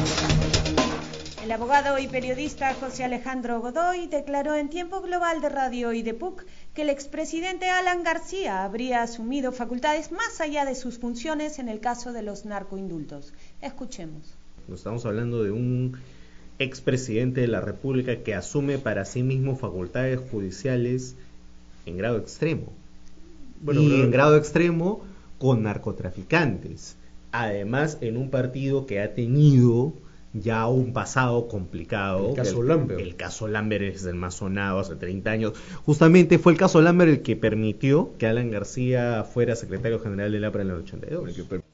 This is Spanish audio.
El abogado y periodista José Alejandro Godoy declaró en Tiempo Global de Radio y de PUC que el expresidente Alan García habría asumido facultades más allá de sus funciones en el caso de los narcoindultos. Escuchemos. Estamos hablando de un expresidente de la República que asume para sí mismo facultades judiciales en grado extremo. En grado extremo con narcotraficantes. Además, en un partido que ha tenido ya un pasado complicado. El caso Lambert. El caso Lambert es el más sonado hace 30 años. Justamente fue el caso Lambert el que permitió que Alan García fuera secretario general del APRA en el 82.